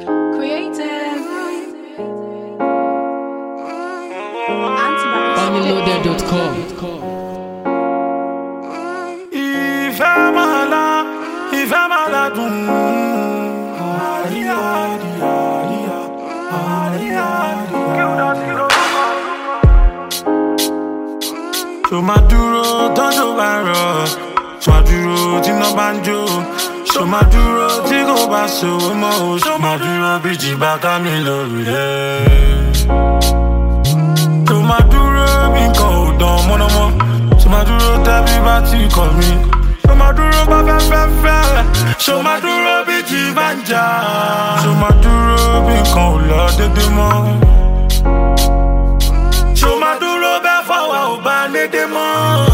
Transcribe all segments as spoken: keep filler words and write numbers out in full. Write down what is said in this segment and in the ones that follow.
Creative. Unloaded dot com. Ìfẹ́ màlá, ìfẹ́ màlá dùn. Àríyá, àríyá, àríyá, àríyá, àríyá. Ṣó máa dúró tọ́jú bá rọ̀? Ṣó máa dúró tí iná bá ń jó? Ṣó máa dúró tí kò bá sówó mọ́ o? Ṣó máa dúró bí jì bá ká mi lórí rẹ̀? Ṣó máa dúró bí nǹkan ò dán mọ́nàmọ́? Ṣó máa dúró tẹ́bí bá ti kọ̀ mí? Ṣó máa dúró bá fẹ́ fẹ́ fẹ́? Ṣó máa dúró bí jì bá ń jà? Ṣó máa dúró bí nǹkan ò lọ dédé mọ́? Ṣó máa dúró bẹ́ẹ̀ fọwọ́ ò bá lédè mọ́?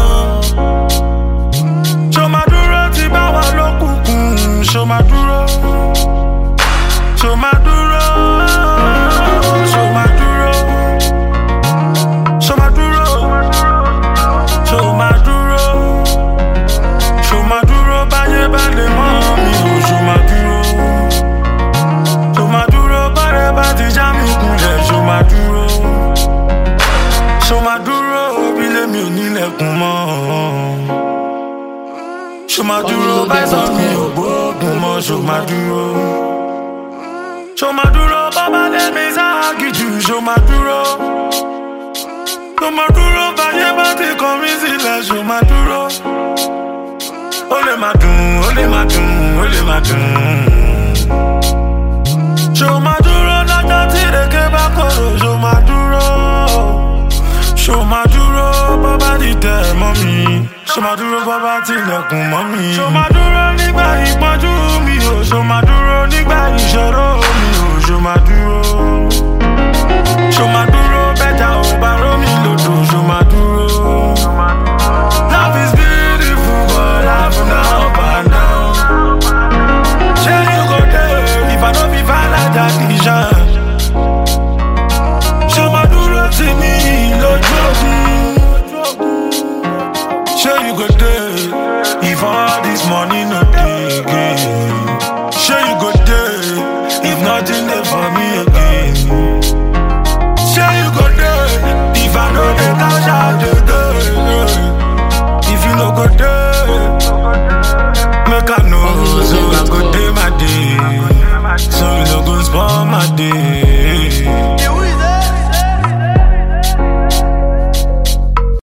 Ṣó máa dúró tí bá wà lókùnkùn? Ṣó máa dúró? Ṣó máa dúró? Ṣó máa dúró? Ṣó máa dúró? Ṣó máa dúró? Ṣó máa dúró báyé bá lè mọ́ mi ò? Ṣó máa dúró? Ṣó máa dúró bárẹ̀ bá ti já mi kulẹ̀? Ṣó máa dúró? Ṣó máa dúró bí lèmi ò nílẹ̀kùn mọ́? Ṣó máa dúró báyìí mi ò gbóògùn mọ́? Ṣó máa dúró? Ṣó máa dúró bàbá lèmi sáàgì jù? Ṣó máa dúró? Ṣó máa dúró báyé bá ti kọ̀ mí sílẹ̀? Ṣó máa dúró? Ó lè máa dùn, ó lè máa dùn, ó lè máa dùn.